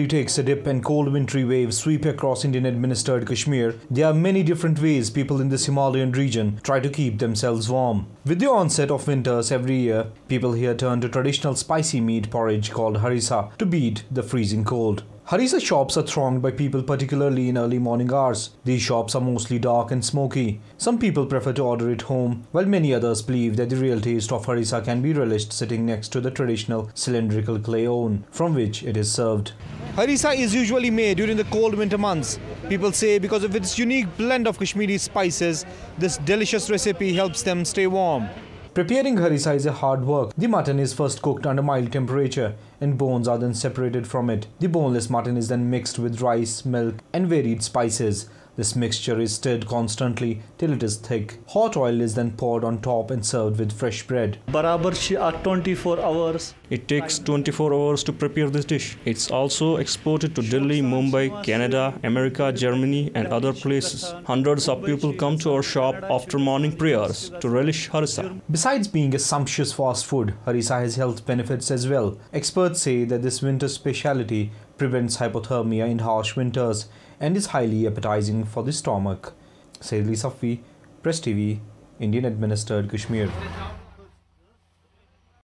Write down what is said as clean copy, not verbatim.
Takes a dip and cold wintry waves sweep across Indian-administered Kashmir. There are many different ways people in this Himalayan region try to keep themselves warm. With the onset of winters every year, people here turn to traditional spicy meat porridge called harissa to beat the freezing cold. Harissa shops are thronged by people, particularly in early morning hours. These shops are mostly dark and smoky. Some people prefer to order it home, while many others believe that the real taste of harissa can be relished sitting next to the traditional cylindrical clay urn from which it is served. Harissa is usually made during the cold winter months. People say because of its unique blend of Kashmiri spices, this delicious recipe helps them stay warm. Preparing harissa is a hard work. The mutton is first cooked under mild temperature and bones are then separated from it. The boneless mutton is then mixed with rice, milk and varied spices. This mixture is stirred constantly till it is thick. Hot oil is then poured on top and served with fresh bread. Barabar 24 hours. It takes 24 hours to prepare this dish. It's also exported to Delhi, Mumbai, Canada, America, Germany and other places. Hundreds of people come to our shop after morning prayers to relish harissa. Besides being a sumptuous fast food, harissa has health benefits as well. Experts say that this winter speciality prevents hypothermia in harsh winters and is highly appetizing for the stomach. Sayyid Ali Safi, Press TV, Indian-administered Kashmir.